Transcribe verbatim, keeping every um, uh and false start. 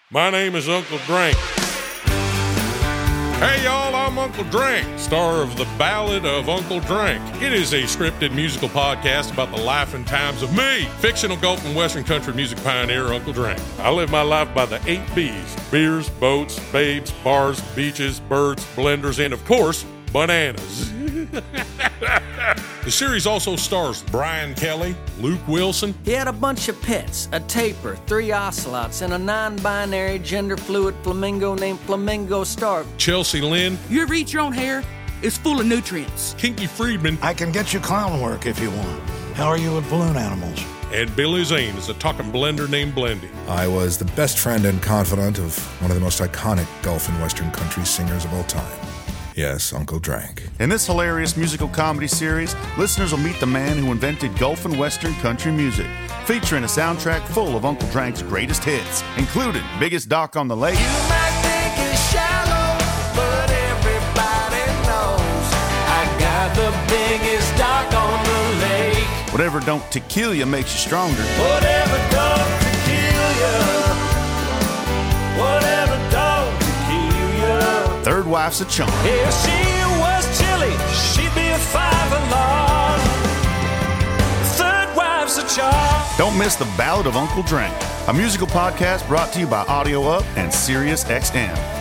My name is Uncle Drank. Hey y'all, I'm Uncle Drank, star of The Ballad of Uncle Drank. It is a scripted musical podcast about the life and times of me, fictional Gulf and Western country music pioneer Uncle Drank. I live my life by the eight B's: beers, boats, babes, bars, beaches, birds, blenders, and of course, bananas. The series also stars Brian Kelly, Luke Wilson. He had a bunch of pets, a tapir, three ocelots, and a non-binary gender-fluid flamingo named Flamingo Star. Chelsea Lynn. You ever eat your own hair? It's full of nutrients. Kinky Friedman. I can get you clown work if you want. How are you with balloon animals? And Billy Zane is a talking blender named Blendy. I was the best friend and confidant of one of the most iconic Gulf and Western country singers of all time. Yes, Uncle Drank. In this hilarious musical comedy series, listeners will meet the man who invented Gulf and Western country music, featuring a soundtrack full of Uncle Drank's greatest hits, including Biggest Dock on the Lake. You might think it's shallow, but everybody knows I got the biggest dock on the lake. Whatever Don't Tequila makes you stronger. Whatever don't tequila you. Whatever don't tequila you. Third Wife's a Chump. If she was chilly, she'd be a five alarm. Third Wife's a charm. Don't miss The Ballad of Uncle Drank, a musical podcast brought to you by Audio Up and Sirius X M.